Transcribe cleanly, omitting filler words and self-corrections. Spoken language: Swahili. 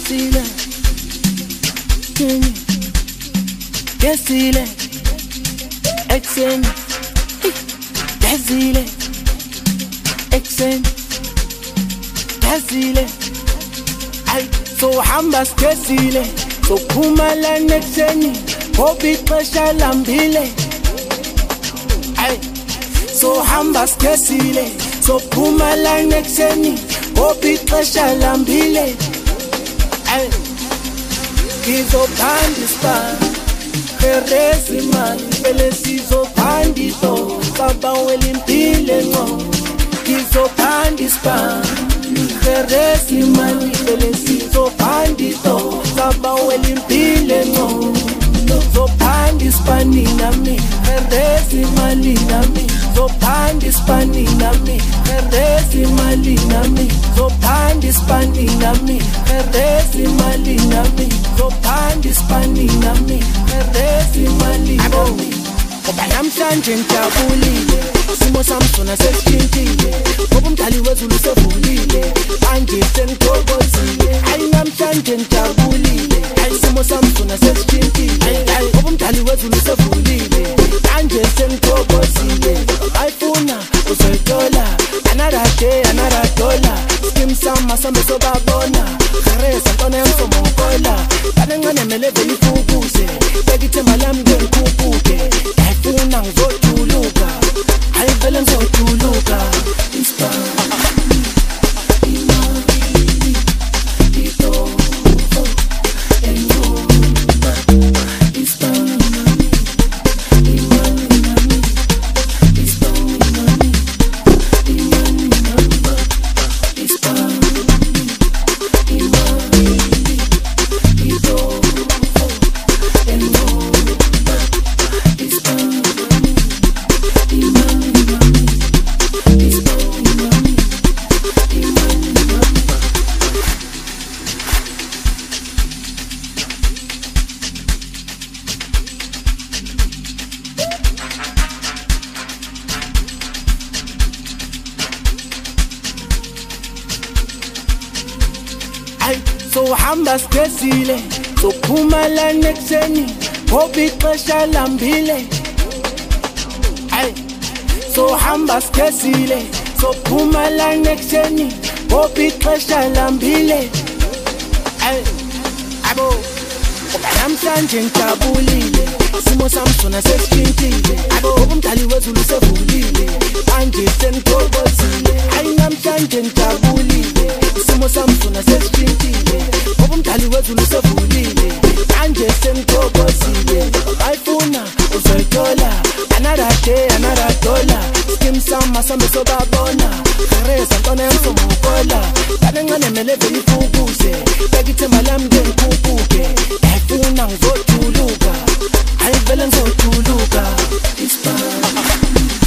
Desile, desile, exen, desile, exen, desile. Ay, so hambas desile, so kumala nexeni, hobi pressure lambile. Ay, so hambas desile, so kumala nexeni, hobi pressure lambile. Ay, ngizophandisa Kheresi mani vele sizophandisa Baba welimpile ngco Ngizophandisa Kheresi mani vele sizophandisa Baba welimpile ngco Zophandisa nina mi Kheresi mali nami Zophandisa nina mi Kheresi mali nami Zophandisa nina mi Kheresi mali nami Zophandisa nina mi Kheresi mali nami Ngoba namhlanje ngijabulile Simo sami sona sesitshintshile Ngoba umdali wezulu sevulile Manje sengithokozile Hayi namhlanje ngijabulile Hayi simo sami sona sesitshintshile Ngoba umdali wezulu sevulile Manje sengithokozile Ayifuna uzoyithola Another day, another dollar Skim sama sami sobabona Kheresa ntona yangisomonkola Kanengane mele vele ifukuze Bekithemba lami ngikhuphuke Ayifuna ngizojuluka Hayi vele ngizojuluka So hamba skezile So kumala nexeni Hobi pressure lambile Ay So hamba skezile So kumala nexeni Hobi pressure lambile Ay Abo Namhlanje ngijabulile Simo sami sona sesitshintshile Abo umdali wezulu sevulile Manje sengithokozile Hayi namhlanje ngijabulile Simo sami sona sesitshintshile Ngoba umdali wezulu sevulile Manje sengithokozile Ayifuna uzoyithola Another day, another dollar Skim sama sami sobabona Kheresa ntona yangisomonkola Kanengane mele vele ifukuze Bekithemba lami ngikhuphuke Ayifuna ngizojuluka Hayi vele ngizojuluka Ispa